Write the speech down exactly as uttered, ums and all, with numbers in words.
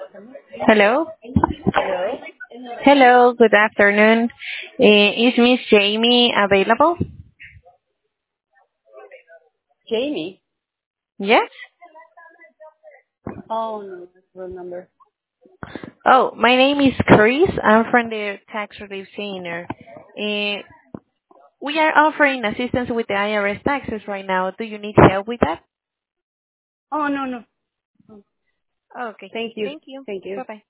Hello. Hello? Hello, good afternoon. Eh, Is Miss Jamie available? Jamie? Yes? Oh, no, I don't remember. Oh, my name is Chris. I'm from the Tax Relief Center. Eh, We are offering assistance with the I R S taxes right now. Do you need help with that? Oh, no, no. Oh, Okay. thank you. Thank you. Thank you. Bye-bye.